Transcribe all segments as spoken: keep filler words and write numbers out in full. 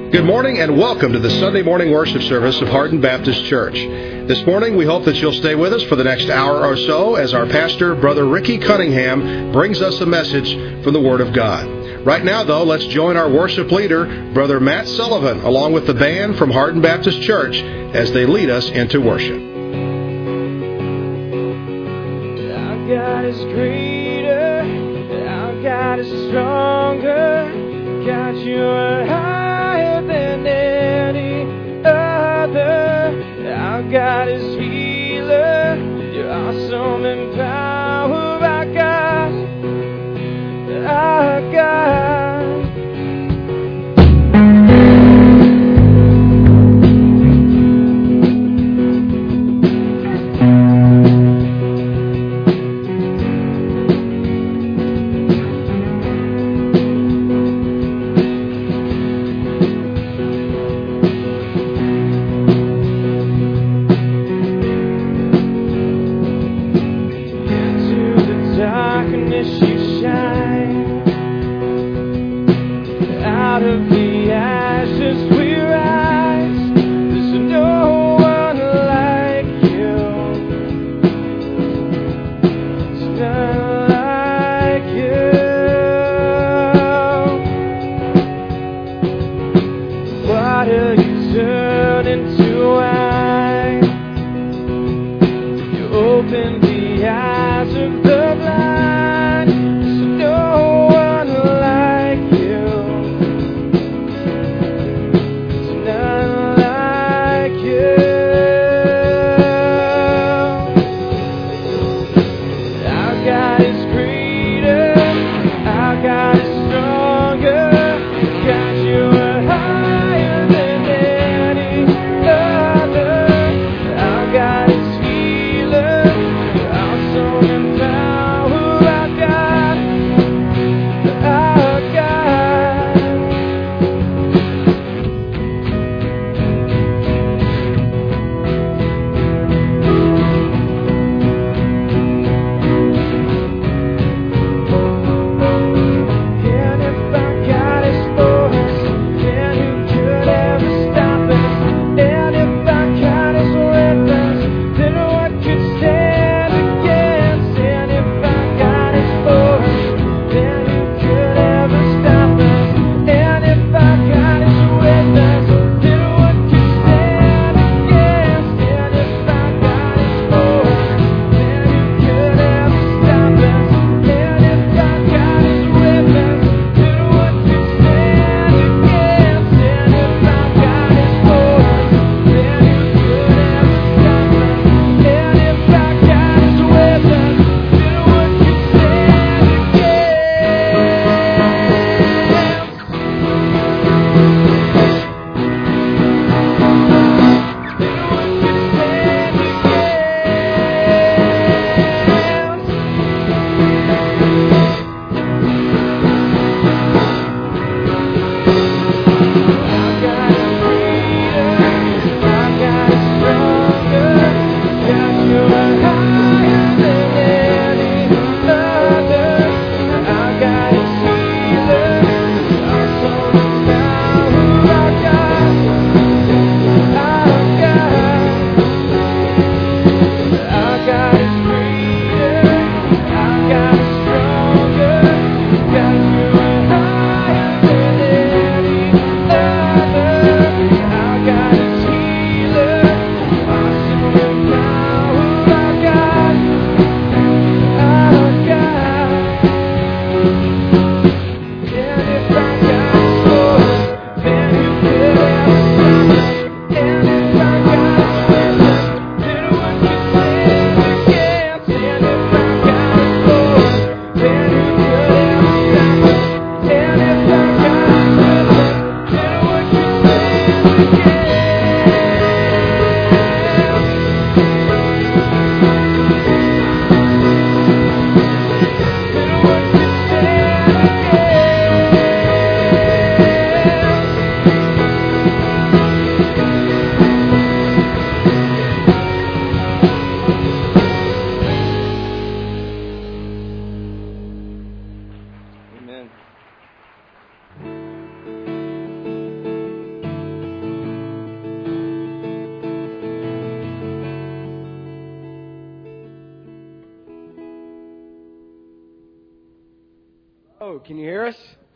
Good morning and welcome to the Sunday morning worship service of Hardin Baptist Church. This morning we hope that you'll stay with us for the next hour or so as our pastor, Brother Ricky Cunningham, brings us a message from the Word of God. Right now, though, let's join our worship leader, Brother Matt Sullivan, along with the band from Hardin Baptist Church as they lead us into worship. Our God is greater, our God is stronger, God, you are higher than any other. Our God is healer, you're awesome in power, our God, our God. Our God is stronger, God, you are higher than Can you hear us?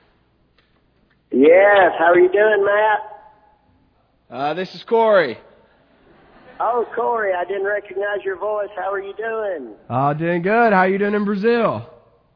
Yes. How are you doing, Matt? Uh, this is Corey. Oh, Corey, I didn't recognize your voice. How are you doing? Oh, doing good. How are you doing in Brazil?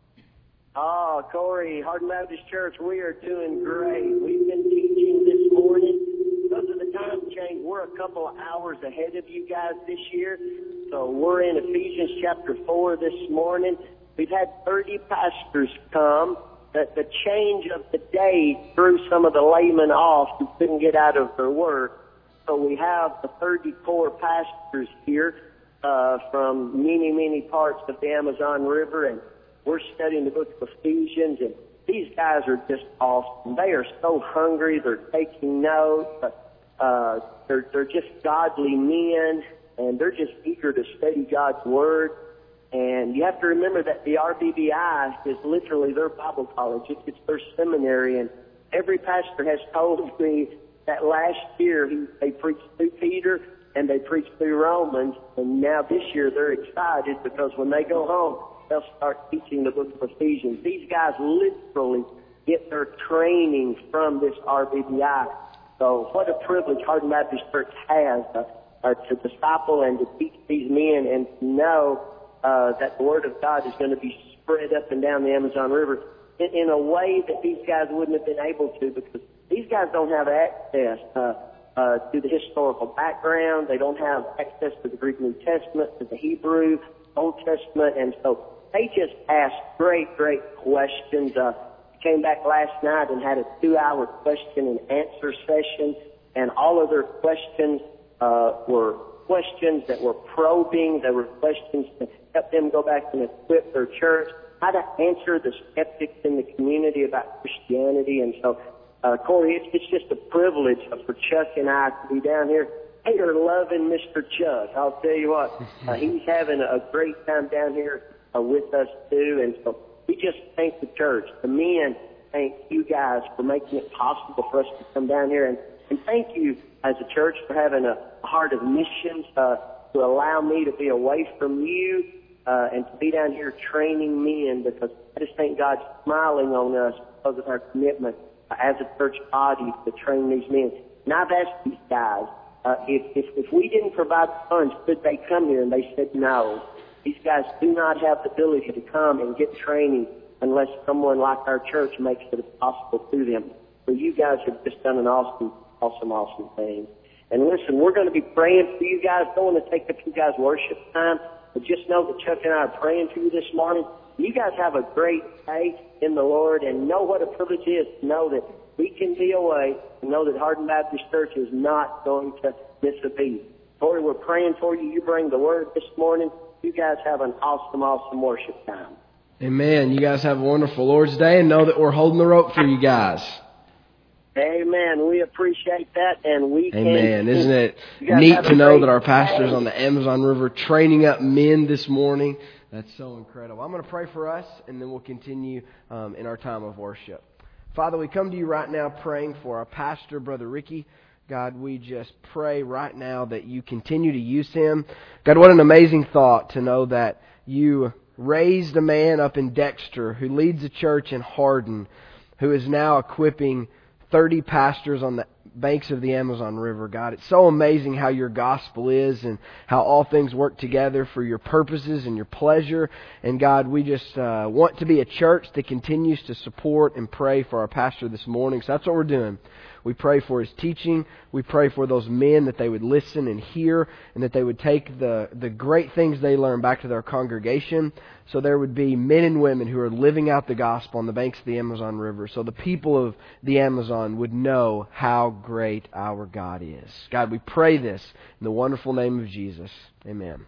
Oh, Corey, Hardin Baptist Church, we are doing great. We've been teaching this morning. Because of the time change, we're a couple of hours ahead of you guys this year. So we're in Ephesians chapter four this morning. We've had thirty pastors come. That the change of the day threw some of the laymen off who couldn't get out of their work. So we have the thirty-four pastors here uh, from many, many parts of the Amazon River, and we're studying the book of Ephesians, and these guys are just awesome. They are so hungry. They're taking notes. Uh, they're, they're just godly men, and they're just eager to study God's Word. And you have to remember that the R B B I is literally their Bible college. It's, it's their seminary, and every pastor has told me that last year he, they preached through Peter and they preached through Romans, and now this year they're excited because when they go home, they'll start teaching the book of Ephesians. These guys literally get their training from this R B B I. So what a privilege Hardin Baptist Church has uh, uh, to disciple and to teach these men and to know uh, that the Word of God is going to be spread up and down the Amazon River in, in a way that these guys wouldn't have been able to, because these guys don't have access uh, uh, to the historical background. They don't have access to the Greek New Testament, to the Hebrew Old Testament, and so they just asked great, great questions. Uh, came back last night and had a two-hour question and answer session, and all of their questions uh, were questions that were probing. They were questions to help them go back and equip their church, how to answer the skeptics in the community about Christianity. And so, uh, Corey, it's, it's just a privilege for Chuck and I to be down here. They are loving Mister Chuck. I'll tell you what, uh, he's having a great time down here uh, with us too. And so we just thank the church. The men thank you guys for making it possible for us to come down here. And, and thank you as a church for having a heart of missions uh, to allow me to be away from you uh, and to be down here training men, because I just think God's smiling on us because of our commitment uh, as a church body to train these men. And I've asked these guys, uh, if, if, if we didn't provide funds, could they come here? And they said no. These guys do not have the ability to come and get training unless someone like our church makes it possible to them. So you guys have just done an awesome, awesome, awesome thing. And listen, we're going to be praying for you guys. Don't want to take up you guys' worship time, but just know that Chuck and I are praying for you this morning. You guys have a great day in the Lord, and know what a privilege it is to know that we can be away and know that Hardin Baptist Church is not going to miss a beat. Lord, we're praying for you. You bring the Word this morning. You guys have an awesome, awesome worship time. Amen. You guys have a wonderful Lord's Day, and know that we're holding the rope for you guys. Amen. We appreciate that, and we can. Amen. Isn't it neat to know that our pastor's on the Amazon River training up men this morning? That's so incredible. I'm going to pray for us, and then we'll continue um, in our time of worship. Father, we come to you right now praying for our pastor, Brother Ricky. God, we just pray right now that you continue to use him. God, what an amazing thought to know that you raised a man up in Dexter who leads a church in Hardin, who is now equipping thirty pastors on the banks of the Amazon River. God, it's so amazing how your gospel is and how all things work together for your purposes and your pleasure. And God, we just uh, want to be a church that continues to support and pray for our pastor this morning. So that's what we're doing. We pray for his teaching. We pray for those men that they would listen and hear, and that they would take the, the great things they learn back to their congregation. So there would be men and women who are living out the gospel on the banks of the Amazon River. So the people of the Amazon would know how great our God is. God, we pray this in the wonderful name of Jesus. Amen.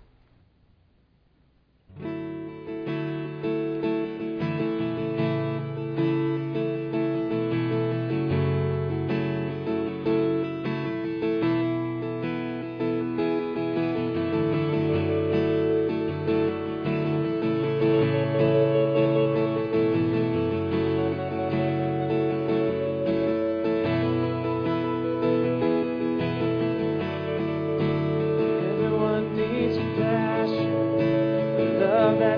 Love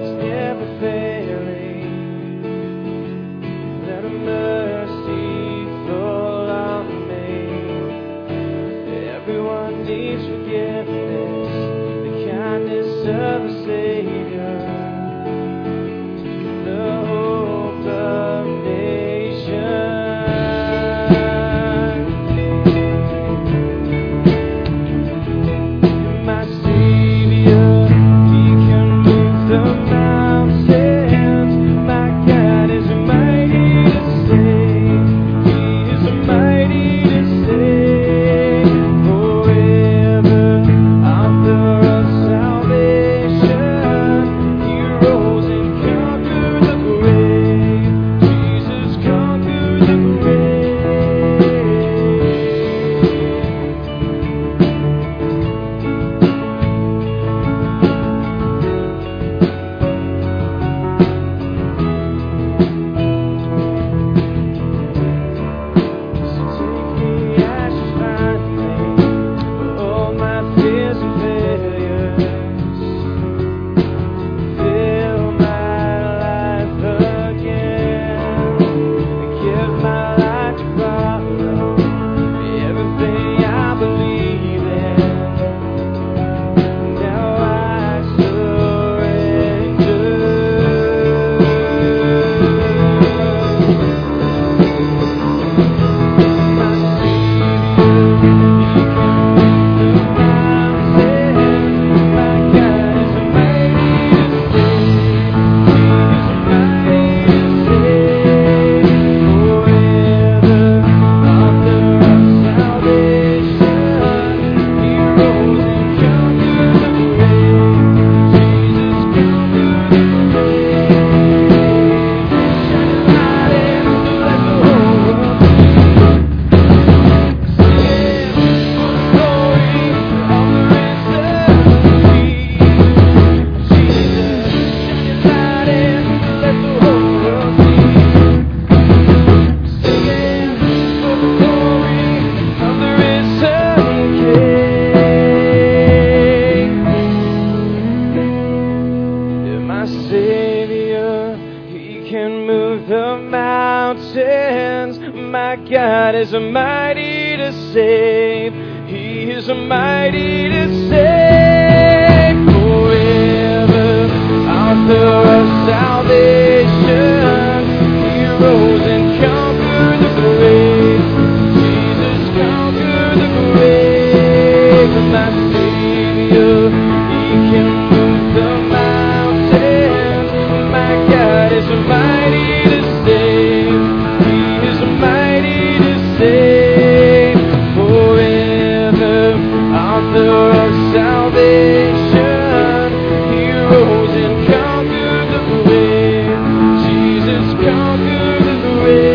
save. He is mighty to save. Forever, author of salvation. He rose and conquered the grave. Jesus conquered the grave. My Savior, He can move the mountains. My God is mighty to save. He is mighty to save. Forever, author of salvation. He rose and conquered the grave. Jesus conquered the grave.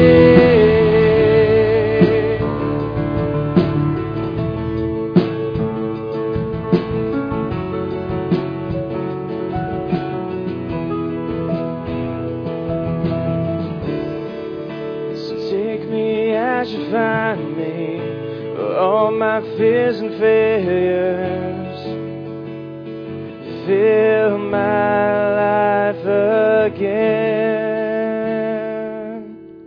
So take me as you find me, for all my fears and failures. Fill my life again.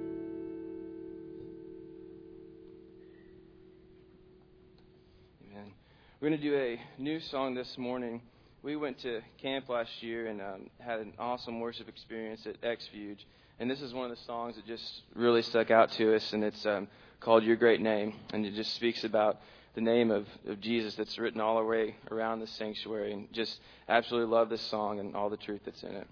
Amen. We're going to do a new song this morning. We went to camp last year and um, had an awesome worship experience at X-Fuge. And this is one of the songs that just really stuck out to us, and it's um, called Your Great Name. And it just speaks about the name of, of Jesus that's written all the way around the sanctuary. And just absolutely love this song and all the truth that's in it.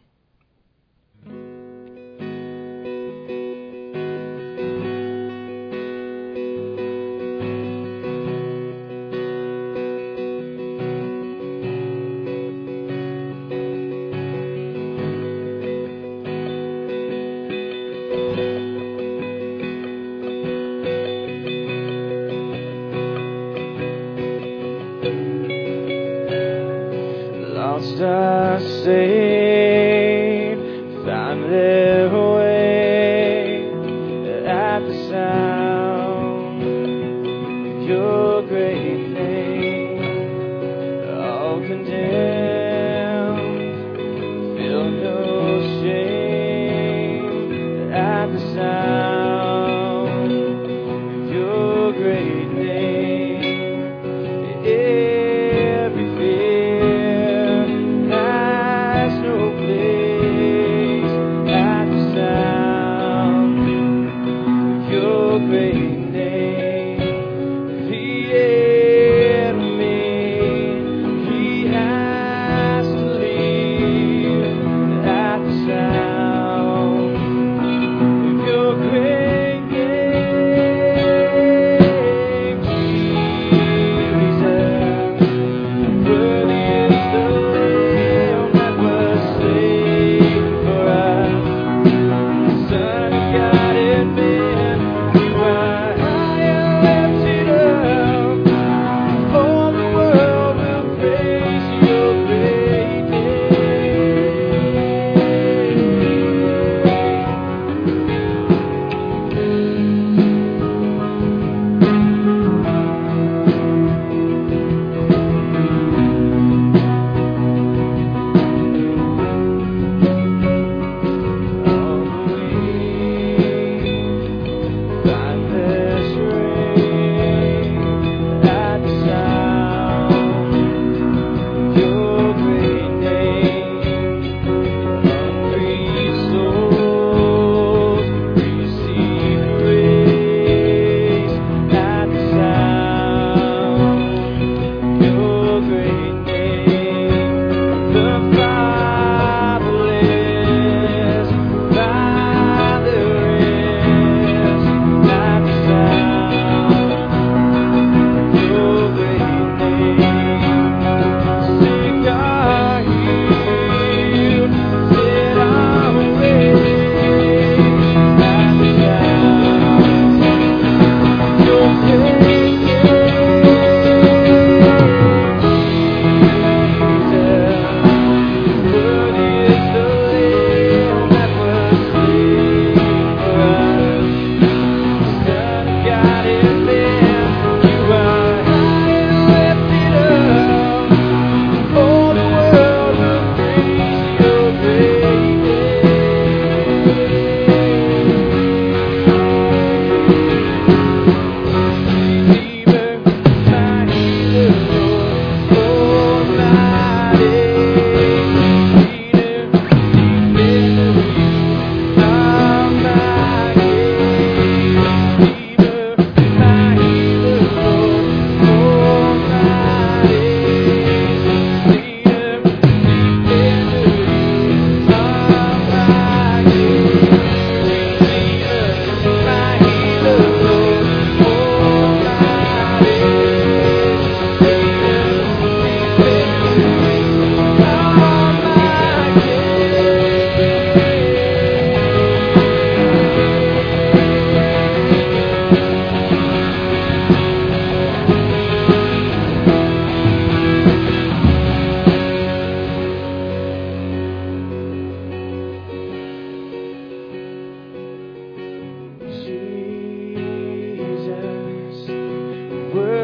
Lost are saved, find their way at the sound of your great name. All condemned, feel no shame at the sound of your great name. Every fear has no place at the sound of your great name. The enemy, he has to leave at the sound of your great name. Jesus, worthy is the Lamb that was slain for us. Son of God and man, you are high and lifted up. All the world will praise your great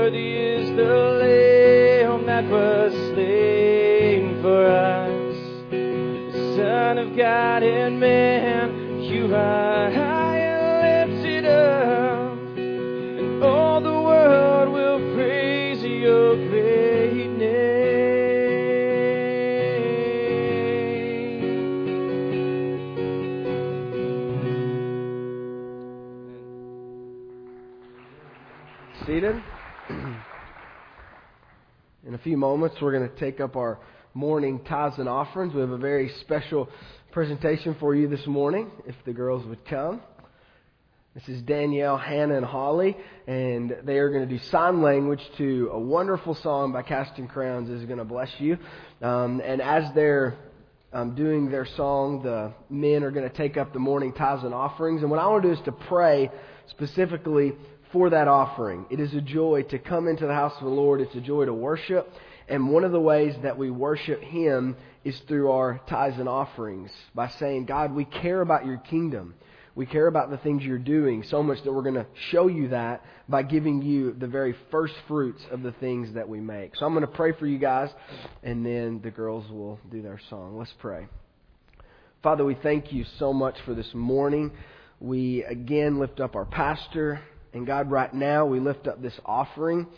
worthy is the Lamb that was slain for us, the Son of God and man. You are high and lifted up, and all the world will praise your great name. Seated. In a few moments, we're going to take up our morning tithes and offerings. We have a very special presentation for you this morning, if the girls would come. This is Danielle, Hannah, and Holly, and they are going to do sign language to a wonderful song by Casting Crowns is going to bless you. Um, and as they're um, doing their song, the men are going to take up the morning tithes and offerings. And what I want to do is to pray specifically for that offering. It is a joy to come into the house of the Lord. It's a joy to worship. And one of the ways that we worship Him is through our tithes and offerings, by saying, God, we care about your kingdom. We care about the things you're doing so much that we're going to show you that by giving you the very first fruits of the things that we make. So I'm going to pray for you guys, and then the girls will do their song. Let's pray. Father, we thank you so much for this morning. We again lift up our pastor. And God, right now we lift up this offering.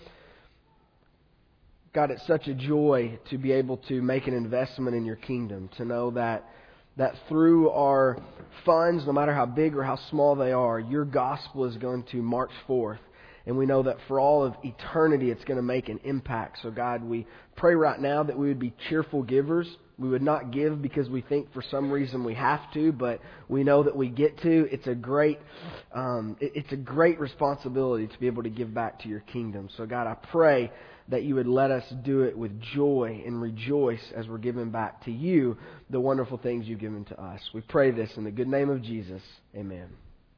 God, it's such a joy to be able to make an investment in your kingdom, to know that that through our funds, no matter how big or how small they are, your gospel is going to march forth. And we know that for all of eternity, it's going to make an impact. So God, we pray right now that we would be cheerful givers. We would not give because we think for some reason we have to, but we know that we get to. It's a great, um, it's a great responsibility to be able to give back to your kingdom. So God, I pray that you would let us do it with joy and rejoice as we're giving back to you the wonderful things you've given to us. We pray this in the good name of Jesus. Amen.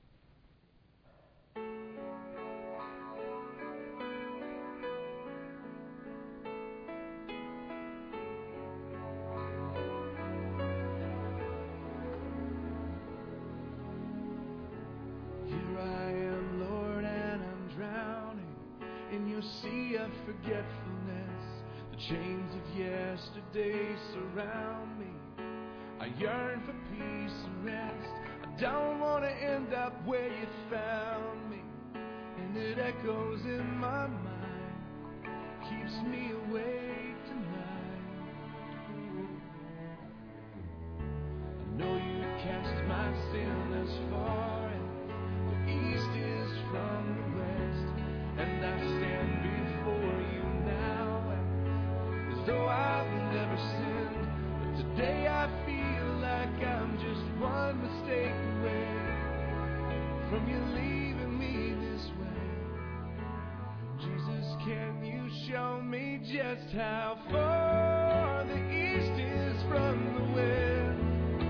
Forgetfulness, the chains of yesterday surround me. I yearn for peace and rest. I don't want to end up where you found me. And it echoes in my mind, keeps me awake tonight. I know you cast my sin as far as the east is from the west, and I stand before you now as though I've never sinned. But today I feel like I'm just one mistake away from you leaving me this way. Jesus, can you show me just how far the east is from the west?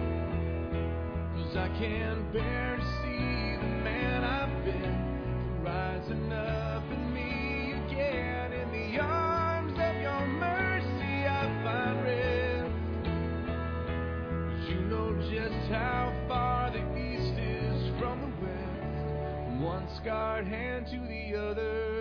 'Cause I can't bear to see the man I've been rising up in me again. In the arms of your mercy I find rest. 'Cause you know just how far the east is from the west, from one scarred hand to the other.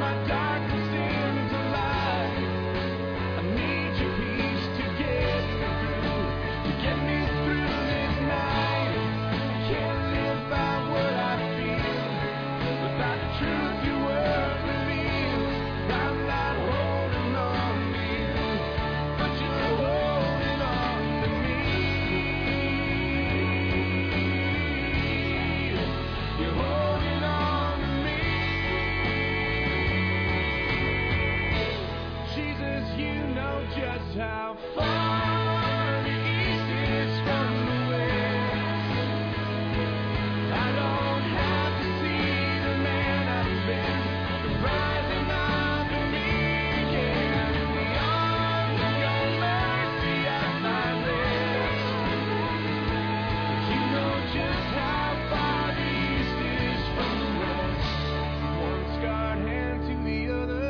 Darkness into light. I need your peace to get how far the east is from the west. I don't have to see the man I've been, the rising of the weekend. Beyond your mercy I find rest. You know just how far the east is from the west. One scarred hand to the other.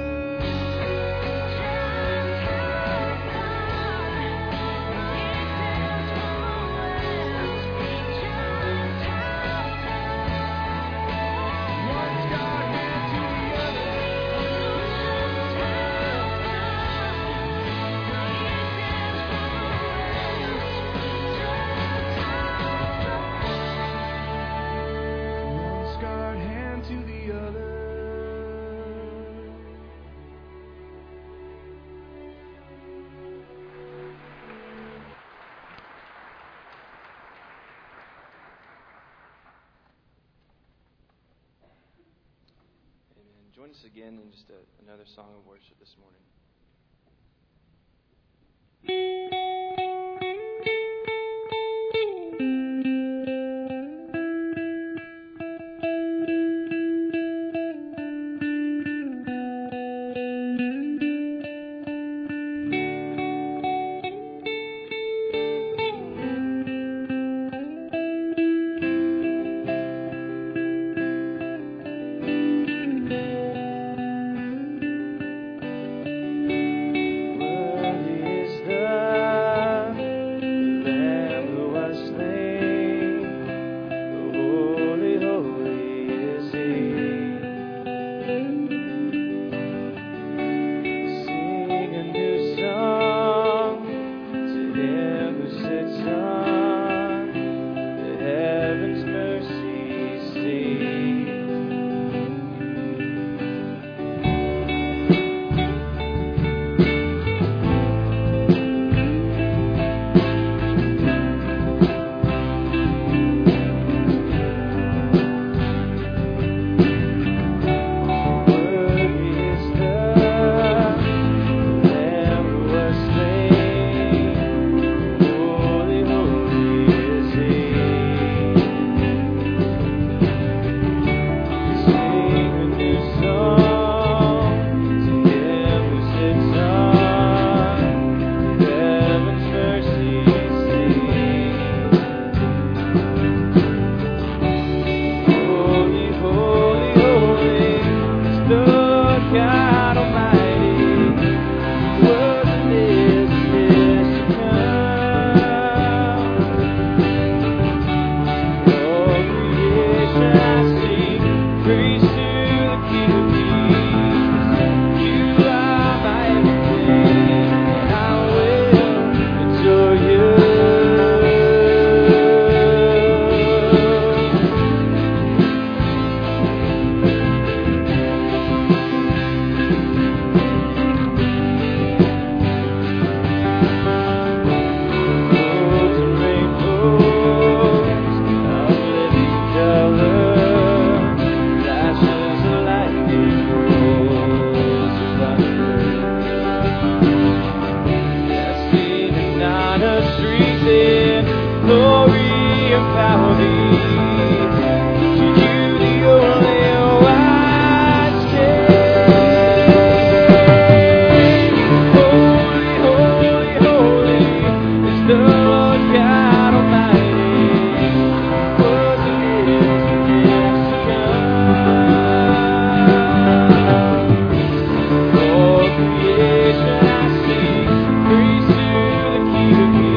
One scarred hand to the other. Amen. Join us again in just a, another song of worship this morning. Worthy is the Lamb who was slain. Holy, holy is He. Sing a new song to Him who sits on the heaven's mercy seat. Worthy is the Lamb who was slain. Holy, holy is He. Sing a new song to Him who sits on the heaven's mercy seat. Holy, holy, holy is the Lord God Almighty. Was and is and is to come. All creation I sing praise to the King of Kings. You are my everything, and I will adore you. Rainbows and rainbows of living color, flashes of lightning, rolls of thunder. I've seen and honor streets in glory and power be. To you the only wise King. Holy, holy, holy is the Lord God Almighty. Was and is and is to come. All creation I sing praise to the King of Kings.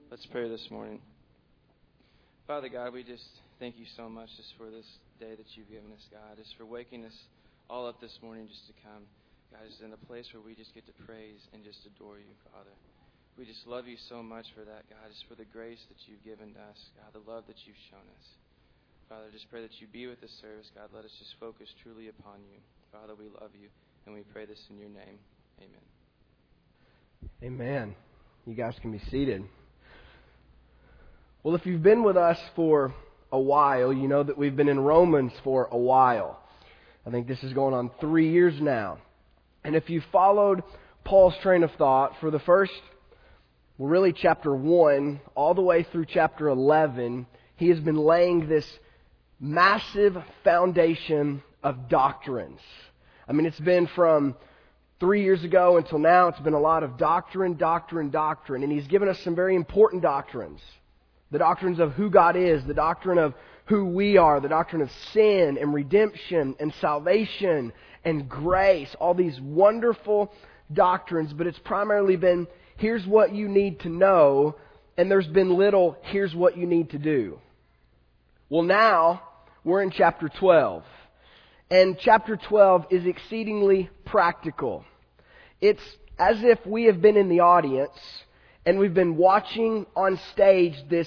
Let's pray this morning. Father God, we just thank you so much just for this day that you've given us, God, just for waking us all up this morning just to come, God, just in a place where we just get to praise and just adore you, Father. We just love you so much for that, God, just for the grace that you've given to us, God, the love that you've shown us. Father, I just pray that you be with this service, God. Let us just focus truly upon you. Father, we love you, and we pray this in your name. Amen. Amen. You guys can be seated. Well, if you've been with us for a while, you know that we've been in Romans for a while. I think this is going on three years now. And if you followed Paul's train of thought for the first, well, really chapter one, all the way through chapter eleven, he has been laying this massive foundation of doctrines. I mean, it's been from three years ago until now, it's been a lot of doctrine, doctrine, doctrine. And he's given us some very important doctrines. The doctrines of who God is, the doctrine of who we are, the doctrine of sin and redemption and salvation and grace. All these wonderful doctrines, but it's primarily been, here's what you need to know, and there's been little, here's what you need to do. Well, now we're in chapter twelve. And chapter twelve is exceedingly practical. It's as if we have been in the audience and we've been watching on stage this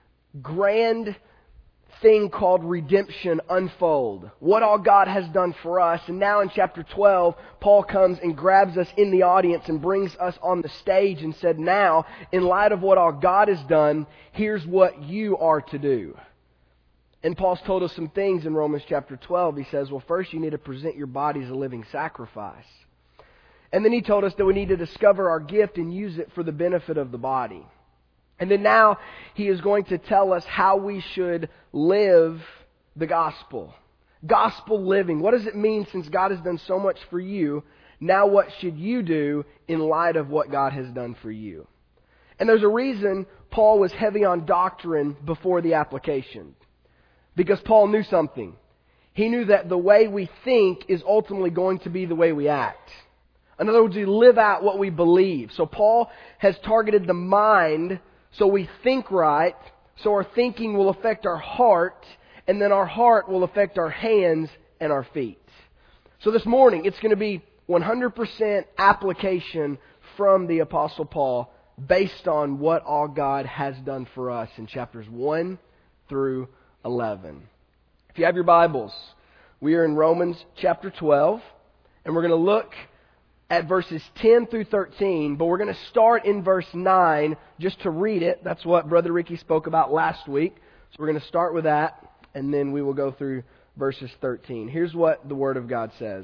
grand thing called redemption unfold. What all God has done for us. And now in chapter twelve, Paul comes and grabs us in the audience and brings us on the stage and said, now, in light of what all God has done, here's what you are to do. And Paul's told us some things in Romans chapter twelve. He says, well, first you need to present your body as a living sacrifice. And then he told us that we need to discover our gift and use it for the benefit of the body. And then now he is going to tell us how we should live the gospel. Gospel living. What does it mean since God has done so much for you? Now what should you do in light of what God has done for you? And there's a reason Paul was heavy on doctrine before the application. Because Paul knew something. He knew that the way we think is ultimately going to be the way we act. In other words, we live out what we believe. So Paul has targeted the mind so we think right, so our thinking will affect our heart, and then our heart will affect our hands and our feet. So this morning, it's going to be one hundred percent application from the Apostle Paul based on what all God has done for us in chapters one through eleven. If you have your Bibles, we are in Romans chapter twelve, and we're going to look at verses ten through thirteen, but we're going to start in verse nine just to read it. That's what Brother Ricky spoke about last week. So we're going to start with that, and then we will go through verses thirteen. Here's what the Word of God says.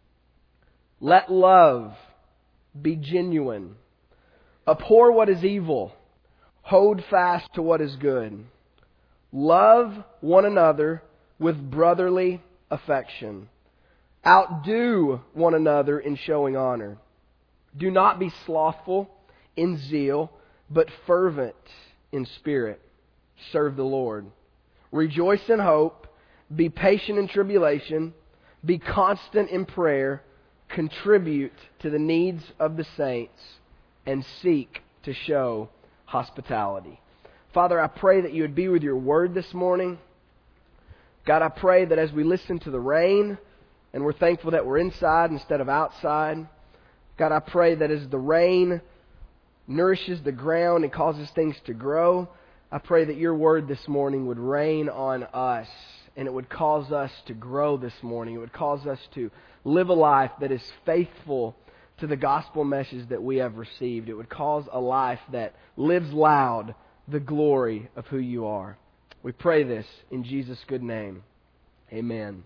Let love be genuine. Abhor what is evil. Hold fast to what is good. Love one another with brotherly affection. Outdo one another in showing honor. Do not be slothful in zeal, but fervent in spirit. Serve the Lord. Rejoice in hope. Be patient in tribulation. Be constant in prayer. Contribute to the needs of the saints. And seek to show hospitality. Father, I pray that you would be with your word this morning. God, I pray that as we listen to the rain, and we're thankful that we're inside instead of outside. God, I pray that as the rain nourishes the ground and causes things to grow, I pray that your word this morning would rain on us and it would cause us to grow this morning. It would cause us to live a life that is faithful to the gospel message that we have received. It would cause a life that lives loud the glory of who you are. We pray this in Jesus' good name. Amen.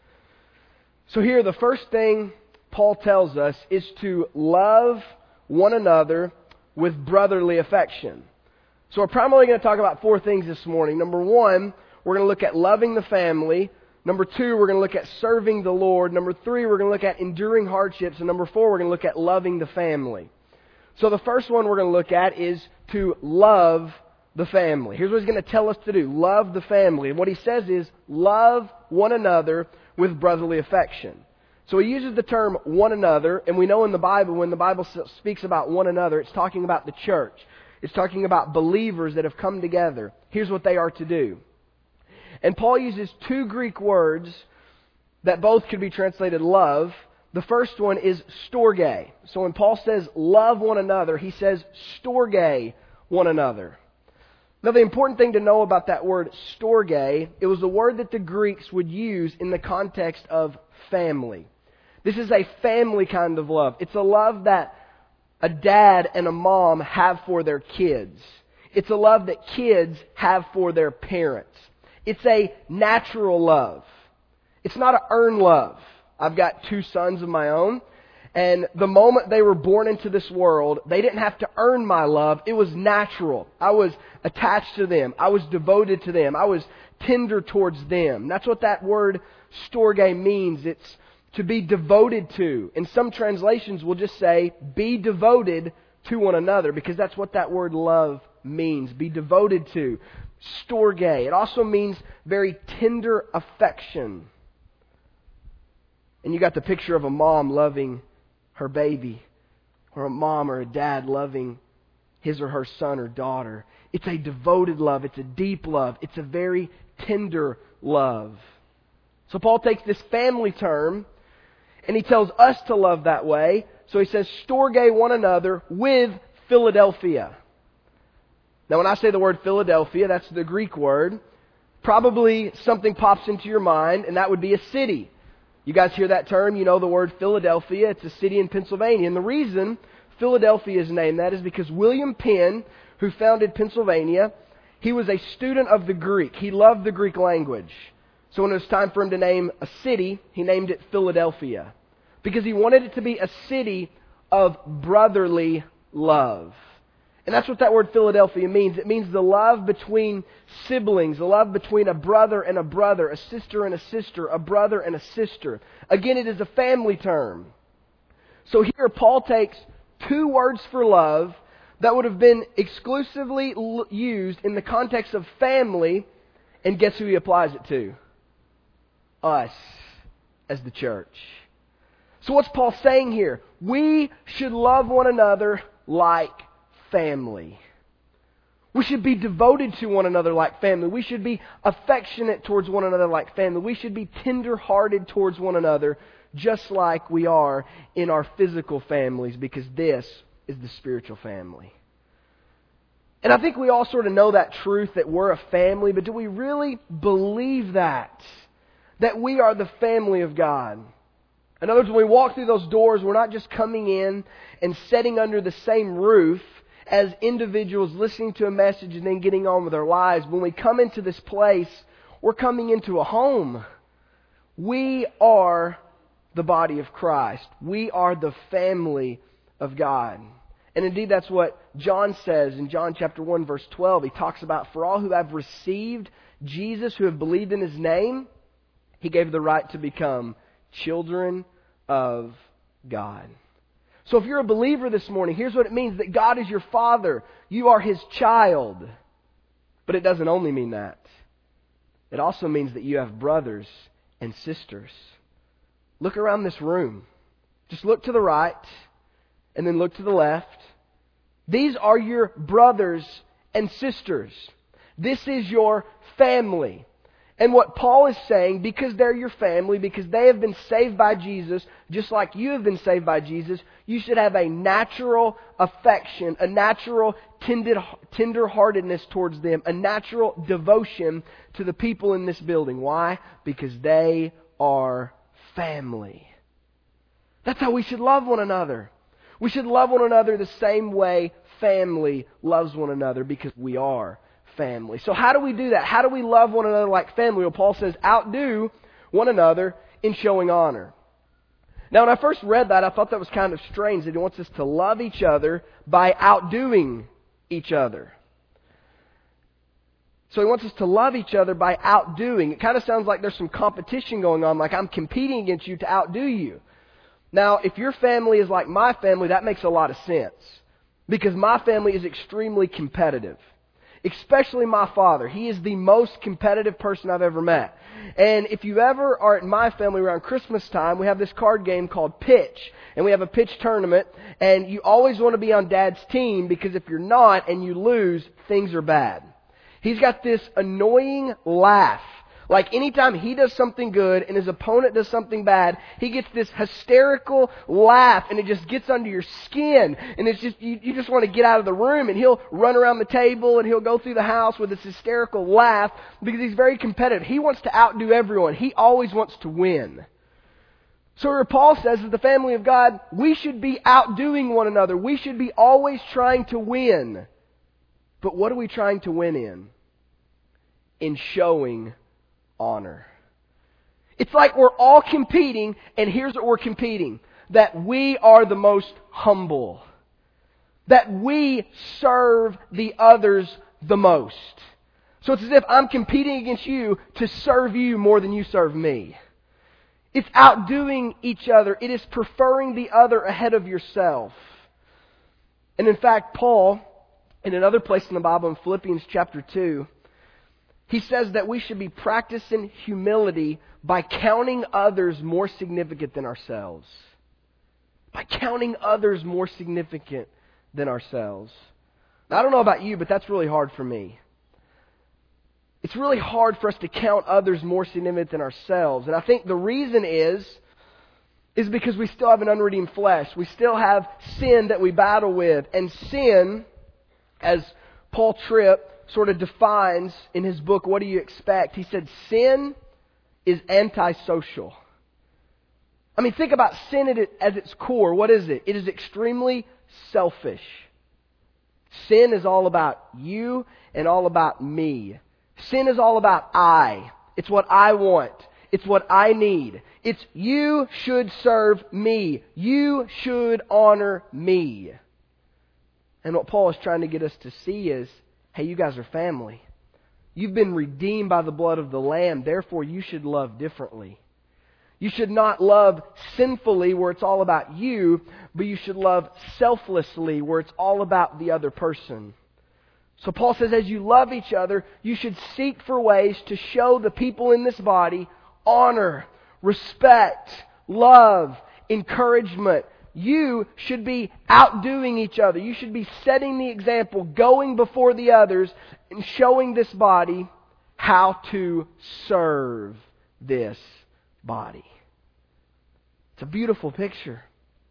So here, the first thing Paul tells us is to love one another with brotherly affection. So we're primarily going to talk about four things this morning. Number one, we're going to look at loving the family. Number two, we're going to look at serving the Lord. Number three, we're going to look at enduring hardships. And number four, we're going to look at loving the family. So the first one we're going to look at is to love the family. Here's what he's going to tell us to do. Love the family. And what he says is, love one another with brotherly affection. So he uses the term one another, and we know in the Bible, when the Bible speaks about one another, it's talking about the church. It's talking about believers that have come together. Here's what they are to do. And Paul uses two Greek words that both could be translated love. The first one is storge. So when Paul says love one another, he says storge one another. Now the important thing to know about that word storge, it was the word that the Greeks would use in the context of family. This is a family kind of love. It's a love that a dad and a mom have for their kids. It's a love that kids have for their parents. It's a natural love. It's not an earned love. I've got two sons of my own, and the moment they were born into this world, they didn't have to earn my love. It was natural. I was attached to them. I was devoted to them. I was tender towards them. That's what that word storge means. It's to be devoted to. And some translations will just say, be devoted to one another, because that's what that word love means. Be devoted to. Storge. It also means very tender affection. And you got the picture of a mom loving her baby, or a mom or a dad loving his or her son or daughter. It's a devoted love. It's a deep love. It's a very tender love. So Paul takes this family term, and he tells us to love that way. So he says, storge one another with Philadelphia. Now when I say the word Philadelphia, that's the Greek word. Probably something pops into your mind, and that would be a city. You guys hear that term, you know the word Philadelphia. It's a city in Pennsylvania. And the reason Philadelphia is named that is because William Penn, who founded Pennsylvania, he was a student of the Greek. He loved the Greek language. So when it was time for him to name a city, he named it Philadelphia, because he wanted it to be a city of brotherly love. And that's what that word Philadelphia means. It means the love between siblings, the love between a brother and a brother, a sister and a sister, a brother and a sister. Again, it is a family term. So here Paul takes two words for love that would have been exclusively used in the context of family, and guess who he applies it to? Us, as the church. So what's Paul saying here? We should love one another like family. We should be devoted to one another like family. We should be affectionate towards one another like family. We should be tender-hearted towards one another, just like we are in our physical families, because this is the spiritual family. And I think we all sort of know that truth, that we're a family, but do we really believe that? That we are the family of God? In other words, when we walk through those doors, we're not just coming in and sitting under the same roof as individuals listening to a message and then getting on with our lives. When we come into this place, we're coming into a home. We are the body of Christ. We are the family of God. And indeed, that's what John says in John chapter one, verse twelve. He talks about, for all who have received Jesus, who have believed in His name, He gave the right to become children of God. So if you're a believer this morning, here's what it means, that God is your Father. You are His child. But it doesn't only mean that. It also means that you have brothers and sisters. Look around this room. Just look to the right and then look to the left. These are your brothers and sisters. This is your family. And what Paul is saying, because they're your family, because they have been saved by Jesus, just like you have been saved by Jesus, you should have a natural affection, a natural tender, tender-heartedness towards them, a natural devotion to the people in this building. Why? Because they are family. That's how we should love one another. We should love one another the same way family loves one another, because we are family. So how do we do that? How do we love one another like family? Well, Paul says, outdo one another in showing honor. Now, when I first read that, I thought that was kind of strange, that he wants us to love each other by outdoing each other. So he wants us to love each other by outdoing. It kind of sounds like there's some competition going on, like I'm competing against you to outdo you. Now, if your family is like my family, that makes a lot of sense, because my family is extremely competitive. especially my father. He is the most competitive person I've ever met. And if you ever are at my family around Christmas time, we have this card game called Pitch. And we have a pitch tournament. And you always want to be on Dad's team because if you're not and you lose, things are bad. He's got this annoying laugh. Like anytime he does something good and his opponent does something bad, he gets this hysterical laugh and it just gets under your skin. And it's just, you, you just want to get out of the room, and he'll run around the table and he'll go through the house with this hysterical laugh because he's very competitive. He wants to outdo everyone. He always wants to win. So where Paul says that the family of God, we should be outdoing one another. We should be always trying to win. But what are we trying to win in? In showing honor. It's like we're all competing, and here's what we're competing. That we are the most humble. That we serve the others the most. So it's as if I'm competing against you to serve you more than you serve me. It's outdoing each other. It is preferring the other ahead of yourself. And in fact, Paul, in another place in the Bible, in Philippians chapter two, he says that we should be practicing humility by counting others more significant than ourselves. By counting others more significant than ourselves. Now, I don't know about you, but that's really hard for me. It's really hard for us to count others more significant than ourselves. And I think the reason is, is because we still have an unredeemed flesh. We still have sin that we battle with. And sin, as Paul Tripp sort of defines in his book, What Do You Expect? He said, sin is antisocial. I mean, think about sin at its core. What is it? It is extremely selfish. Sin is all about you and all about me. Sin is all about I. It's what I want. It's what I need. It's you should serve me. You should honor me. And what Paul is trying to get us to see is, hey, you guys are family. You've been redeemed by the blood of the Lamb. Therefore, you should love differently. You should not love sinfully where it's all about you, but you should love selflessly where it's all about the other person. So Paul says, as you love each other, you should seek for ways to show the people in this body honor, respect, love, encouragement. You should be outdoing each other. You should be setting the example, going before the others, and showing this body how to serve this body. It's a beautiful picture.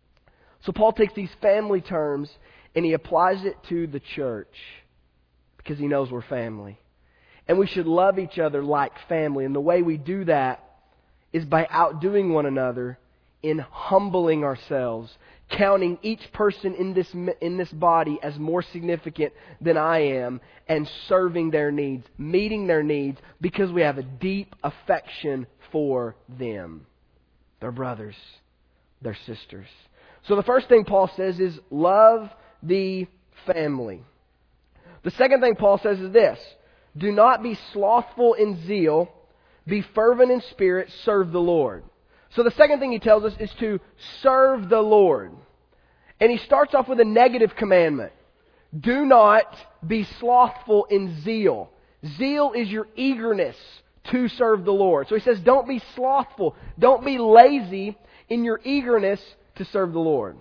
So Paul takes these family terms and he applies it to the church because he knows we're family. And we should love each other like family. And the way we do that is by outdoing one another in humbling ourselves, counting each person in this in this body as more significant than I am, and serving their needs, meeting their needs, because we have a deep affection for them. Their brothers, their sisters. So the first thing Paul says is love the family. The second thing Paul says is this: do not be slothful in zeal, be fervent in spirit, serve the Lord. So the second thing he tells us is to serve the Lord. And he starts off with a negative commandment. Do not be slothful in zeal. Zeal is your eagerness to serve the Lord. So he says, don't be slothful. Don't be lazy in your eagerness to serve the Lord.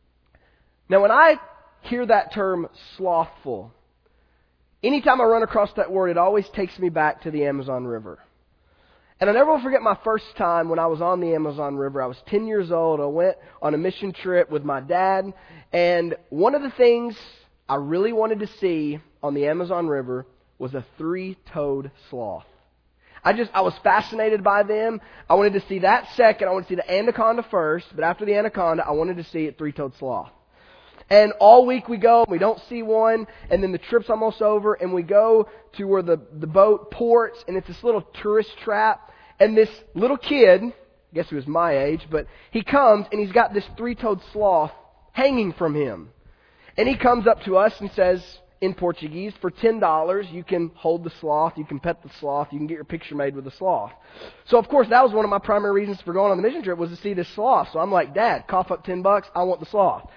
Now, when I hear that term slothful, anytime I run across that word, it always takes me back to the Amazon River. And I never will forget my first time when I was on the Amazon River. I was ten years old. I went on a mission trip with my dad. And one of the things I really wanted to see on the Amazon River was a three-toed sloth. I just, I was fascinated by them. I wanted to see that second. I wanted to see the anaconda first. But after the anaconda, I wanted to see a three-toed sloth. And all week we go, and we don't see one, and then the trip's almost over, and we go to where the, the boat ports, and it's this little tourist trap, and this little kid, I guess he was my age, but he comes, and he's got this three-toed sloth hanging from him. And he comes up to us and says, in Portuguese, for ten dollars, you can hold the sloth, you can pet the sloth, you can get your picture made with the sloth. So, of course, that was one of my primary reasons for going on the mission trip, was to see this sloth. So I'm like, Dad, cough up ten bucks, I want the sloth.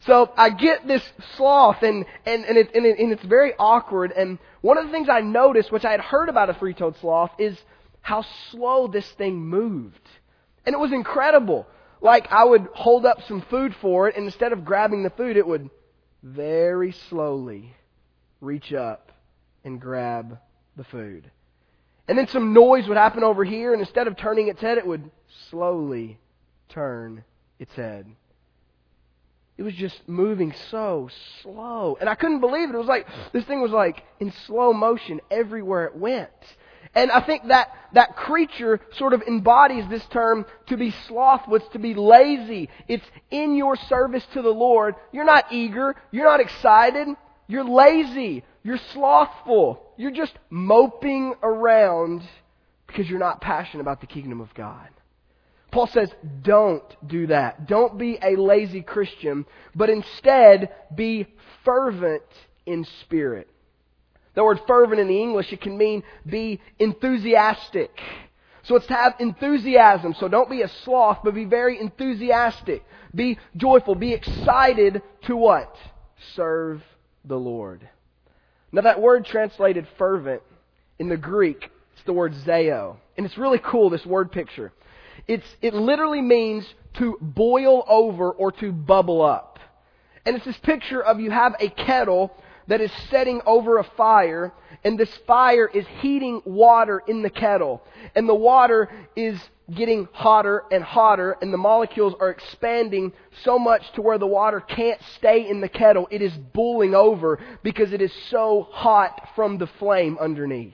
So I get this sloth, and and and, it, and, it, and it's very awkward. And one of the things I noticed, which I had heard about a three-toed sloth, is how slow this thing moved. And it was incredible. Like, I would hold up some food for it, and instead of grabbing the food, it would very slowly reach up and grab the food. And then some noise would happen over here, and instead of turning its head, it would slowly turn its head. It was just moving so slow. And I couldn't believe it. It was like, this thing was like in slow motion everywhere it went. And I think that that creature sort of embodies this term, to be slothful, to be lazy. It's in your service to the Lord. You're not eager. You're not excited. You're lazy. You're slothful. You're just moping around because you're not passionate about the kingdom of God. Paul says, don't do that. Don't be a lazy Christian, but instead be fervent in spirit. The word fervent in the English, it can mean be enthusiastic. So it's to have enthusiasm. So don't be a sloth, but be very enthusiastic. Be joyful. Be excited to what? Serve the Lord. Now that word translated fervent in the Greek, it's the word zeo. And it's really cool, this word picture. It's It literally means to boil over or to bubble up. And it's this picture of you have a kettle that is setting over a fire, and this fire is heating water in the kettle. And the water is getting hotter and hotter, and the molecules are expanding so much to where the water can't stay in the kettle. It is boiling over because it is so hot from the flame underneath.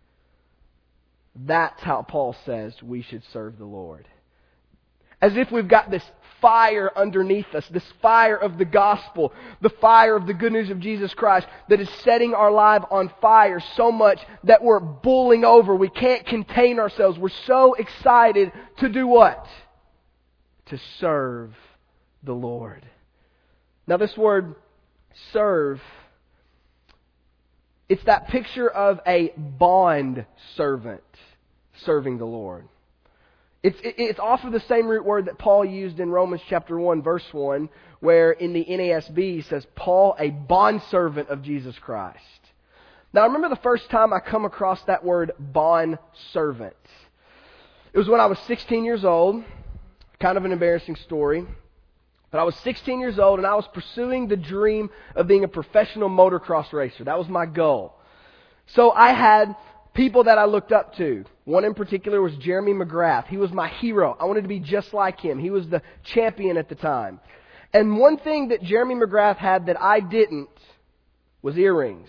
That's how Paul says we should serve the Lord. As if we've got this fire underneath us, this fire of the gospel, the fire of the good news of Jesus Christ that is setting our life on fire so much that we're boiling over. We can't contain ourselves. We're so excited to do what? To serve the Lord. Now this word serve, it's that picture of a bond servant serving the Lord. It's, it's off of the same root word that Paul used in Romans chapter one, verse one, where in the N A S B he says, Paul, a bondservant of Jesus Christ. Now I remember the first time I come across that word bondservant. It was when I was sixteen years old. Kind of an embarrassing story. But I was sixteen years old and I was pursuing the dream of being a professional motocross racer. That was my goal. So I had people that I looked up to. One in particular was Jeremy McGrath. He was my hero. I wanted to be just like him. He was the champion at the time. And one thing that Jeremy McGrath had that I didn't was earrings.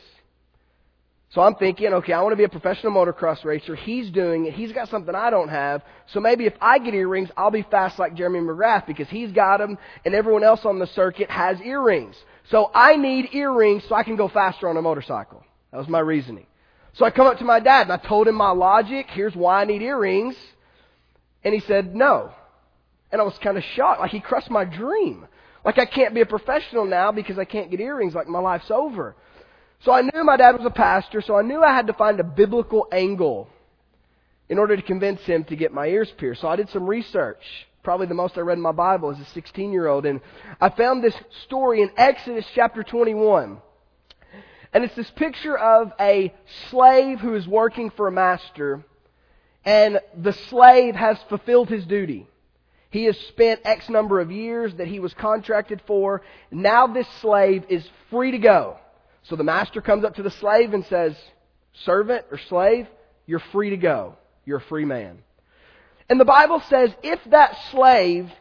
So I'm thinking, okay, I want to be a professional motocross racer. He's doing it. He's got something I don't have. So maybe if I get earrings, I'll be fast like Jeremy McGrath because he's got them and everyone else on the circuit has earrings. So I need earrings so I can go faster on a motorcycle. That was my reasoning. So I come up to my dad and I told him my logic. Here's why I need earrings. And he said no. And I was kind of shocked. Like he crushed my dream. Like I can't be a professional now because I can't get earrings. Like my life's over. So I knew my dad was a pastor. So I knew I had to find a biblical angle in order to convince him to get my ears pierced. So I did some research. Probably the most I read in my Bible as a sixteen-year-old. And I found this story in Exodus chapter twenty-one. And it's this picture of a slave who is working for a master, and the slave has fulfilled his duty. He has spent X number of years that he was contracted for. Now this slave is free to go. So the master comes up to the slave and says, servant or slave, you're free to go. You're a free man. And the Bible says if that slave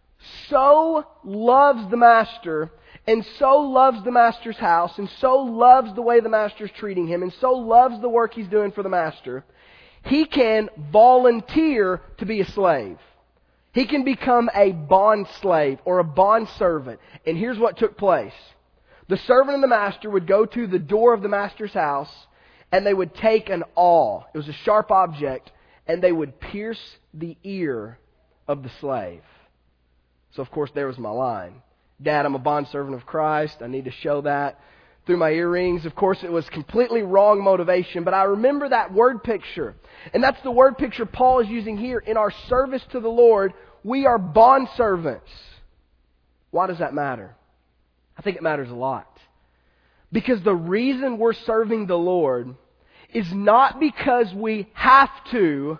so loves the master and so loves the master's house, and so loves the way the master's treating him, and so loves the work he's doing for the master, he can volunteer to be a slave. He can become a bond slave or a bond servant. And here's what took place. The servant and the master would go to the door of the master's house, and they would take an awl. It was a sharp object, and they would pierce the ear of the slave. So of course there was my line. Dad, I'm a bondservant of Christ. I need to show that through my earrings. Of course, it was completely wrong motivation, but I remember that word picture. And that's the word picture Paul is using here. In our service to the Lord, we are bondservants. Why does that matter? I think it matters a lot. Because the reason we're serving the Lord is not because we have to,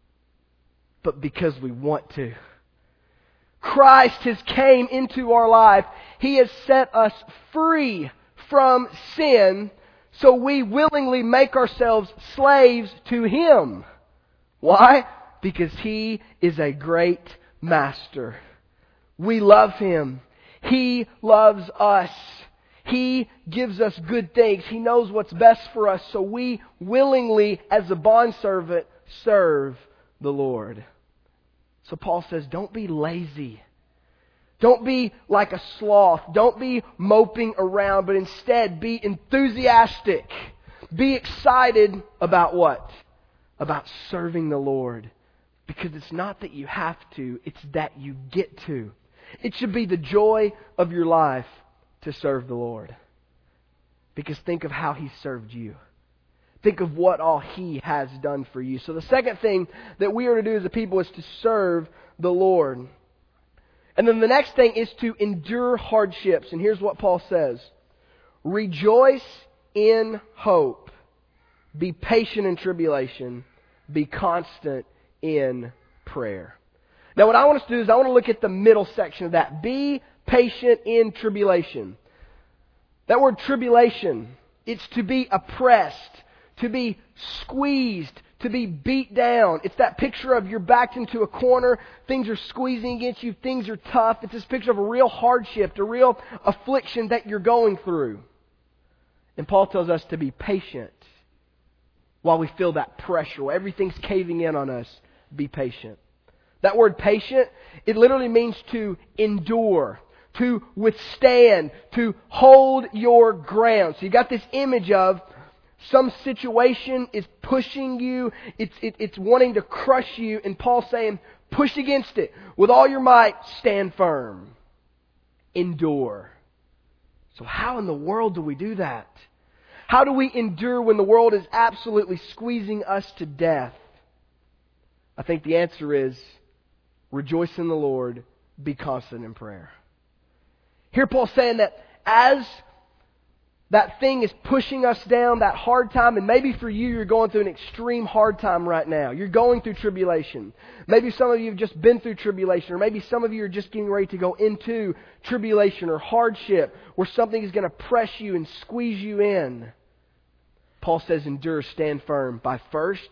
but because we want to. Christ has came into our life. He has set us free from sin, so we willingly make ourselves slaves to Him. Why? Because He is a great master. We love Him. He loves us. He gives us good things. He knows what's best for us, so we willingly, as a bondservant, serve the Lord. So Paul says, don't be lazy. Don't be like a sloth. Don't be moping around, but instead be enthusiastic. Be excited about what? About serving the Lord. Because it's not that you have to, it's that you get to. It should be the joy of your life to serve the Lord. Because think of how He served you. Think of what all He has done for you. So the second thing that we are to do as a people is to serve the Lord. And then the next thing is to endure hardships. And here's what Paul says. Rejoice in hope. Be patient in tribulation. Be constant in prayer. Now what I want us to do is I want to look at the middle section of that. Be patient in tribulation. That word tribulation, it's to be oppressed, to be squeezed, to be beat down. It's that picture of you're backed into a corner, things are squeezing against you, things are tough. It's this picture of a real hardship, a real affliction that you're going through. And Paul tells us to be patient while we feel that pressure, while everything's caving in on us. Be patient. That word patient, it literally means to endure, to withstand, to hold your ground. So you got this image of some situation is pushing you, it's, it, it's wanting to crush you, and Paul's saying, push against it. With all your might, stand firm. Endure. So how in the world do we do that? How do we endure when the world is absolutely squeezing us to death? I think the answer is, rejoice in the Lord, be constant in prayer. Here Paul's saying that as that thing is pushing us down, that hard time, and maybe for you, you're going through an extreme hard time right now. You're going through tribulation. Maybe some of you have just been through tribulation, or maybe some of you are just getting ready to go into tribulation or hardship, where something is going to press you and squeeze you in. Paul says, endure, stand firm, by first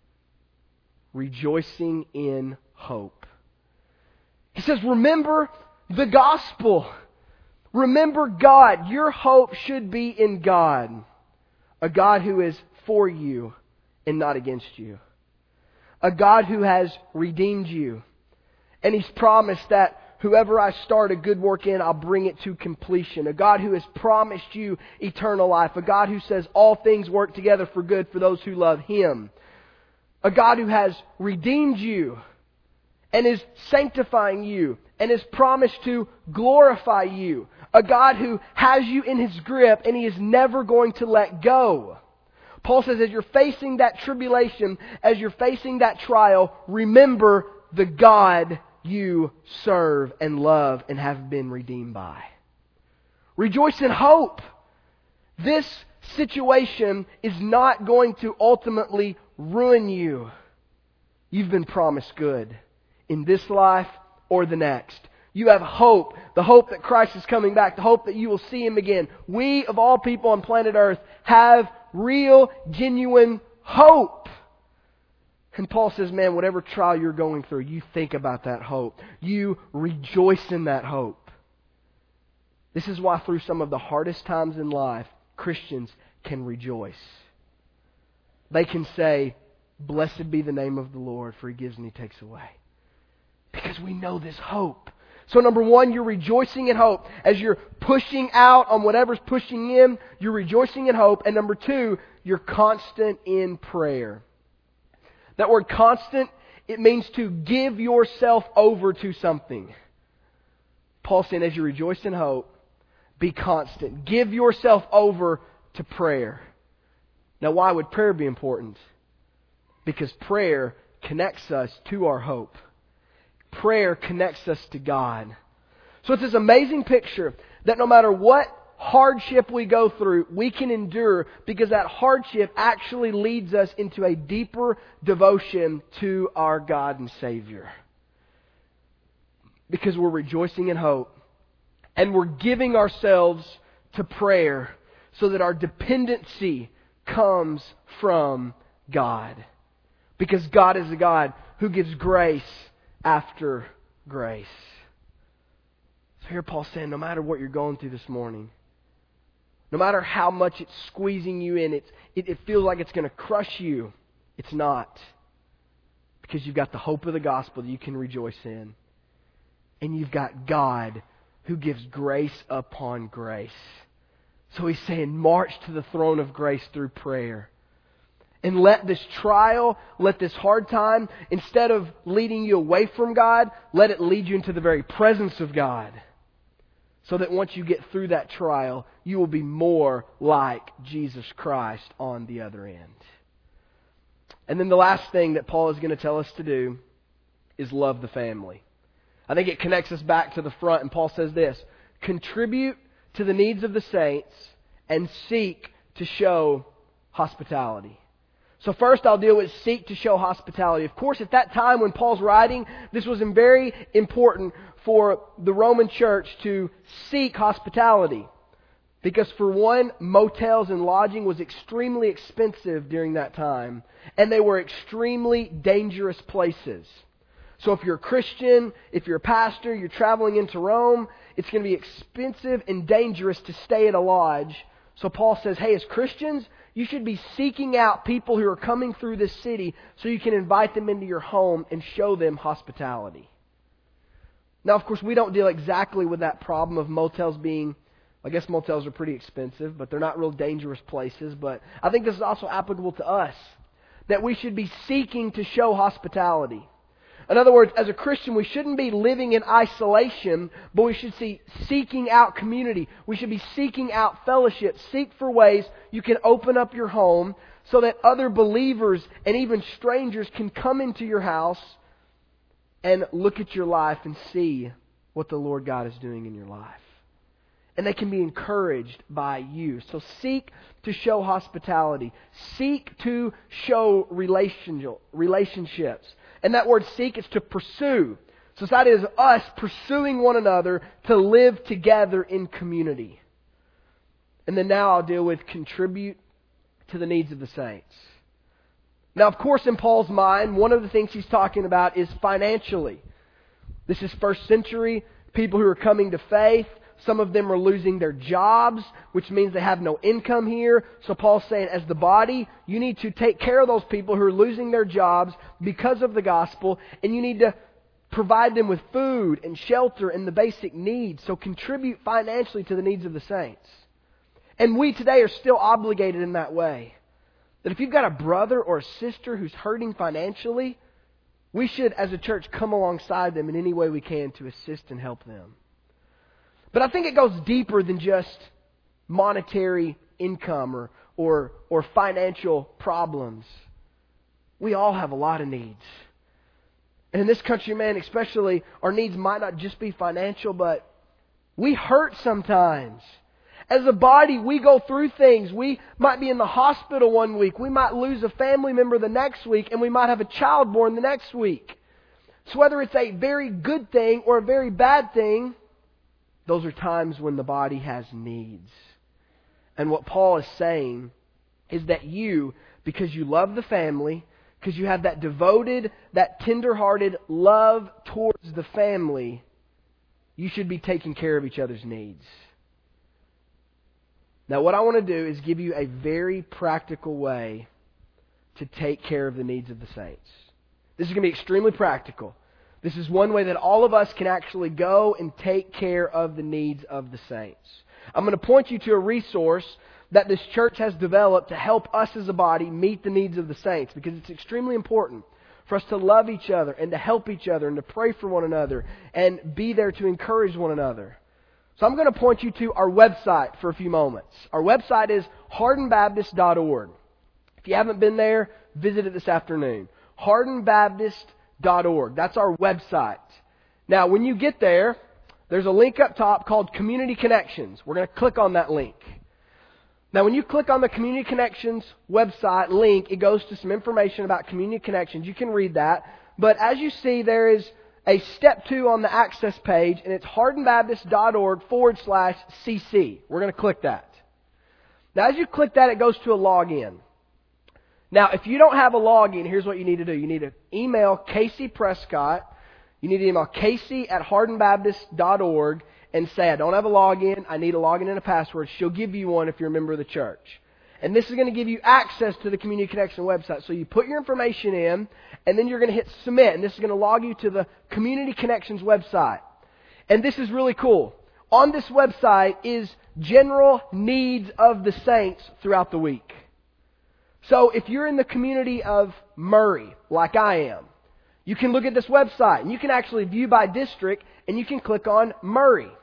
rejoicing in hope. He says, remember the gospel. Remember God. Your hope should be in God. A God who is for you and not against you. A God who has redeemed you. And He's promised that whoever I start a good work in, I'll bring it to completion. A God who has promised you eternal life. A God who says all things work together for good for those who love Him. A God who has redeemed you and is sanctifying you and has promised to glorify you. A God who has you in His grip and He is never going to let go. Paul says, as you're facing that tribulation, as you're facing that trial, remember the God you serve and love and have been redeemed by. Rejoice in hope. This situation is not going to ultimately ruin you. You've been promised good in this life or the next. You have hope, the hope that Christ is coming back, the hope that you will see Him again. We, of all people on planet Earth, have real, genuine hope. And Paul says, man, whatever trial you're going through, you think about that hope. You rejoice in that hope. This is why through some of the hardest times in life, Christians can rejoice. They can say, blessed be the name of the Lord, for He gives and He takes away. Because we know this hope. So number one, you're rejoicing in hope. As you're pushing out on whatever's pushing in, you're rejoicing in hope. And number two, you're constant in prayer. That word constant, it means to give yourself over to something. Paul's saying, as you rejoice in hope, be constant. Give yourself over to prayer. Now, why would prayer be important? Because prayer connects us to our hope. Prayer connects us to God. So it's this amazing picture That no matter what hardship we go through, we can endure because that hardship actually leads us into a deeper devotion to our God and Savior. Because we're rejoicing in hope and we're giving ourselves to prayer so that our dependency comes from God. Because God is a God who gives grace after grace. So here Paul's saying, no matter what you're going through this morning, no matter how much it's squeezing you in, it's, it, it feels like it's going to crush you, it's not. Because you've got the hope of the gospel that you can rejoice in. And you've got God who gives grace upon grace. So he's saying, march to the throne of grace through prayer. And let this trial, let this hard time, instead of leading you away from God, let it lead you into the very presence of God. So that once you get through that trial, you will be more like Jesus Christ on the other end. And then the last thing that Paul is going to tell us to do is love the family. I think it connects us back to the front, and Paul says this: contribute to the needs of the saints and seek to show hospitality. So first I'll deal with seek to show hospitality. Of course, at that time when Paul's writing, this was very important for the Roman church to seek hospitality. Because for one, motels and lodging was extremely expensive during that time. And they were extremely dangerous places. So if you're a Christian, if you're a pastor, you're traveling into Rome, it's going to be expensive and dangerous to stay at a lodge. So Paul says, hey, as Christians, you should be seeking out people who are coming through this city so you can invite them into your home and show them hospitality. Now, of course, we don't deal exactly with that problem of motels being, I guess motels are pretty expensive, but they're not real dangerous places. But I think this is also applicable to us, that we should be seeking to show hospitality. In other words, as a Christian, we shouldn't be living in isolation, but we should be seeking out community. We should be seeking out fellowship. Seek for ways you can open up your home so that other believers and even strangers can come into your house and look at your life and see what the Lord God is doing in your life. And they can be encouraged by you. So seek to show hospitality. Seek to show relationships. And that word seek is to pursue. So that is us pursuing one another to live together in community. And then now I'll deal with contribute to the needs of the saints. Now, of course, in Paul's mind, one of the things he's talking about is financially. This is first century, people who are coming to faith. Some of them are losing their jobs, which means they have no income here. So Paul's saying, as the body, you need to take care of those people who are losing their jobs because of the gospel, and you need to provide them with food and shelter and the basic needs. So contribute financially to the needs of the saints. And we today are still obligated in that way. That if you've got a brother or a sister who's hurting financially, we should, as a church, come alongside them in any way we can to assist and help them. But I think it goes deeper than just monetary income or, or, or financial problems. We all have a lot of needs. And in this country, man, especially, our needs might not just be financial, but we hurt sometimes. As a body, we go through things. We might be in the hospital one week. We might lose a family member the next week, and we might have a child born the next week. So whether it's a very good thing or a very bad thing, those are times when the body has needs. And what Paul is saying is that you, because you love the family, because you have that devoted, that tender-hearted love towards the family, you should be taking care of each other's needs. Now, what I want to do is give you a very practical way to take care of the needs of the saints. This is going to be extremely practical. This is one way that all of us can actually go and take care of the needs of the saints. I'm going to point you to a resource that this church has developed to help us as a body meet the needs of the saints, because it's extremely important for us to love each other and to help each other and to pray for one another and be there to encourage one another. So I'm going to point you to our website for a few moments. Our website is hardin baptist dot org. If you haven't been there, visit it this afternoon. hardin baptist dot org. That's our website. Now, when you get there, there's a link up top called Community Connections. We're going to click on that link. Now, when you click on the Community Connections website link, it goes to some information about Community Connections. You can read that. But as you see, there is a step two on the access page, and it's hardinbaptist.org forward slash CC. We're going to click that. Now, as you click that, it goes to a login. Now, if you don't have a login, here's what you need to do. You need to email Casey Prescott. You need to email Casey at hardinbaptist.org and say, I don't have a login. I need a login and a password. She'll give you one if you're a member of the church. And this is going to give you access to the Community Connection website. So you put your information in, and then you're going to hit submit. And this is going to log you to the Community Connections website. And this is really cool. On this website is general needs of the saints throughout the week. So if you're in the community of Murray, like I am, you can look at this website, and you can actually view by district, and you can click on Murray.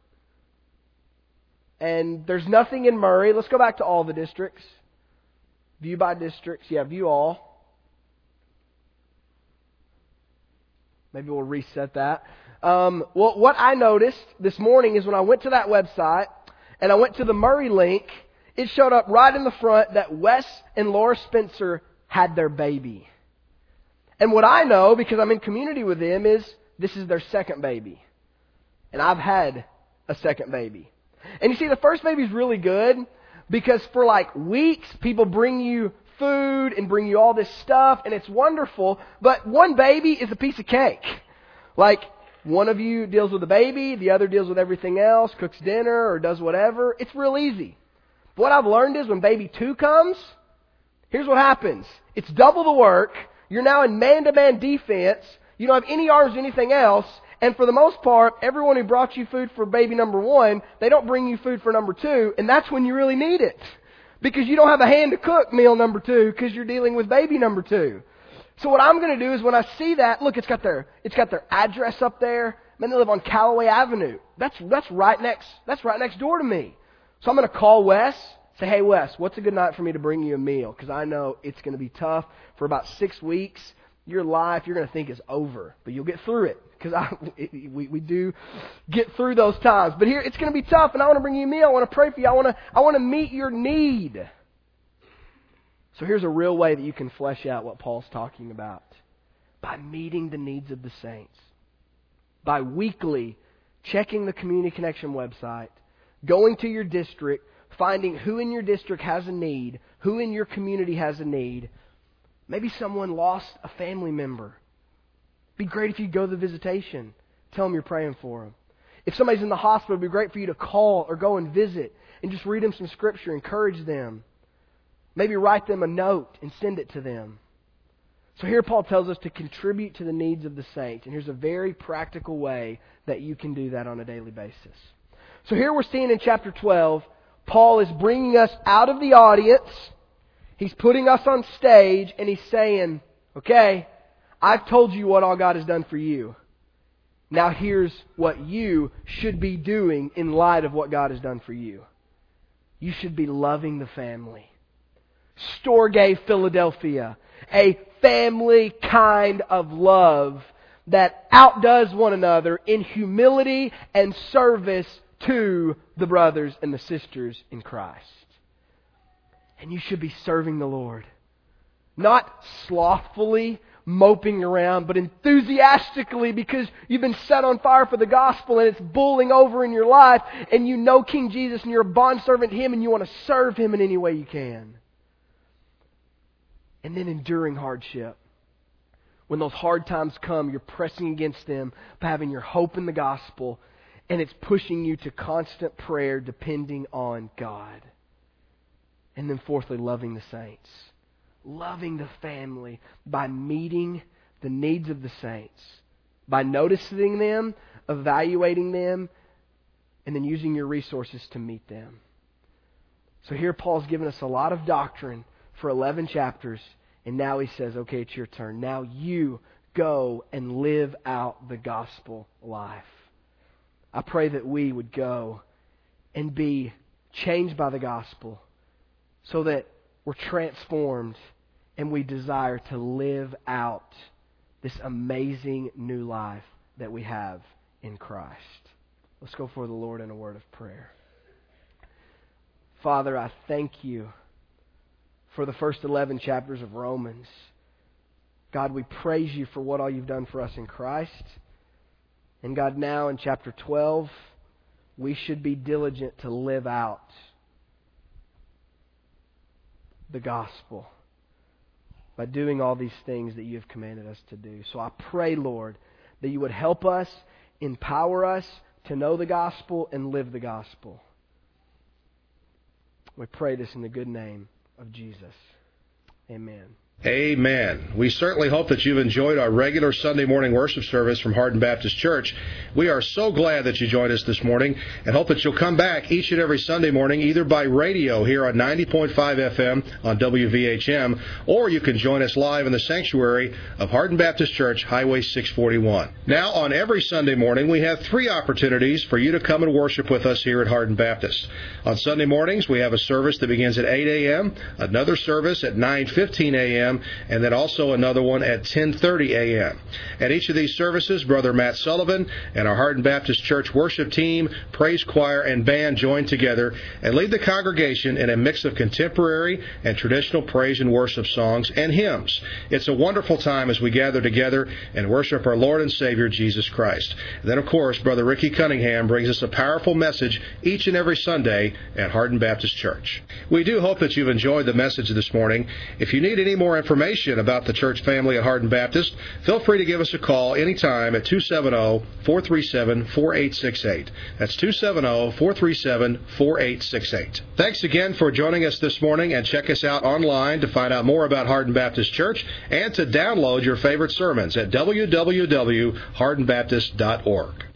And there's nothing in Murray. Let's go back to all the districts. View by districts. Yeah, view all. Maybe we'll reset that. Um, well, what I noticed this morning is when I went to that website and I went to the Murray link, it showed up right in the front that Wes and Laura Spencer had their baby. And what I know, because I'm in community with them, is this is their second baby. And I've had a second baby. And you see, the first baby's really good because for like weeks, people bring you food and bring you all this stuff, and it's wonderful. But one baby is a piece of cake. Like, one of you deals with the baby, the other deals with everything else, cooks dinner or does whatever. It's real easy. But what I've learned is when baby two comes, here's what happens. It's double the work. You're now in man-to-man defense. You don't have any arms or anything else. And for the most part, everyone who brought you food for baby number one, they don't bring you food for number two. And that's when you really need it. Because you don't have a hand to cook meal number two because you're dealing with baby number two. So what I'm going to do is when I see that, look, it's got their it's got their address up there. Man, they live on Callaway Avenue. That's that's right next that's right next door to me. So I'm going to call Wes. Say, hey, Wes, what's a good night for me to bring you a meal? Because I know it's going to be tough. For about six weeks, your life, you're going to think is over. But you'll get through it. Because I, it, we, we do get through those times. But here, it's going to be tough, and I want to bring you a meal. I want to pray for you. I want to, I want to meet your need. So here's a real way that you can flesh out what Paul's talking about. By meeting the needs of the saints. By weekly checking the Community Connection website, going to your district, finding who in your district has a need, who in your community has a need. Maybe someone lost a family member. It'd be great if you go to the visitation. Tell them you're praying for them. If somebody's in the hospital, it'd be great for you to call or go and visit and just read them some scripture, encourage them. Maybe write them a note and send it to them. So here Paul tells us to contribute to the needs of the saints. And here's a very practical way that you can do that on a daily basis. So here we're seeing in chapter twelve, Paul is bringing us out of the audience. He's putting us on stage and he's saying, okay, I've told you what all God has done for you. Now here's what you should be doing in light of what God has done for you. You should be loving the family. Storge Philadelphia, a family kind of love that outdoes one another in humility and service to the brothers and the sisters in Christ. And you should be serving the Lord. Not slothfully, moping around, but enthusiastically because you've been set on fire for the gospel and it's boiling over in your life and you know King Jesus and you're a bondservant to Him and you want to serve Him in any way you can. And then enduring hardship. When those hard times come, you're pressing against them by having your hope in the gospel, and it's pushing you to constant prayer depending on God. And then fourthly, loving the saints. Loving the family by meeting the needs of the saints. By noticing them, evaluating them, and then using your resources to meet them. So here Paul's given us a lot of doctrine for eleven chapters, and now he says, okay, it's your turn. Now you go and live out the gospel life. I pray that we would go and be changed by the gospel so that we're transformed and we desire to live out this amazing new life that we have in Christ. Let's go for the Lord in a word of prayer. Father, I thank you for the first eleven chapters of Romans. God, we praise you for what all you've done for us in Christ. And God, now in chapter twelve, we should be diligent to live out the gospel by doing all these things that you have commanded us to do. So I pray, Lord, that you would help us, empower us to know the gospel and live the gospel. We pray this in the good name of Jesus. Amen. Amen. We certainly hope that you've enjoyed our regular Sunday morning worship service from Hardin Baptist Church. We are so glad that you joined us this morning and hope that you'll come back each and every Sunday morning either by radio here on ninety point five F M on W V H M, or you can join us live in the sanctuary of Hardin Baptist Church, Highway six forty-one. Now, on every Sunday morning, we have three opportunities for you to come and worship with us here at Hardin Baptist. On Sunday mornings, we have a service that begins at eight a.m., another service at nine fifteen a.m., and then also another one at ten thirty a.m. At each of these services, Brother Matt Sullivan and our Hardin Baptist Church worship team, praise choir, and band join together and lead the congregation in a mix of contemporary and traditional praise and worship songs and hymns. It's a wonderful time as we gather together and worship our Lord and Savior, Jesus Christ. And then, of course, Brother Ricky Cunningham brings us a powerful message each and every Sunday at Hardin Baptist Church. We do hope that you've enjoyed the message this morning. If you need any more information about the church family at Hardin Baptist, feel free to give us a call anytime at two seven zero, four three seven, four eight six eight. That's two seven zero, four three seven, four eight six eight. Thanks again for joining us this morning, and check us out online to find out more about Hardin Baptist Church and to download your favorite sermons at w w w dot hardin baptist dot org.